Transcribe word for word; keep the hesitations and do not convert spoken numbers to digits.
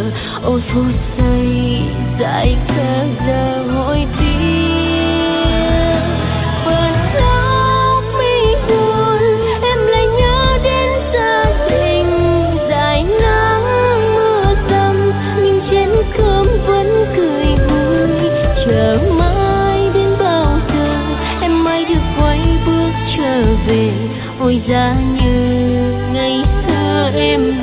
ôi phút giây dại khờ giờ hội tiếc. Bờ sóng mi buồn em lại nhớ đến gia đình, dài nắng mưa dầm nhưng trên cơm vẫn cười vui. Chờ mãi đến bao giờ em mới được quay bước trở về, ôi giá như ngày xưa em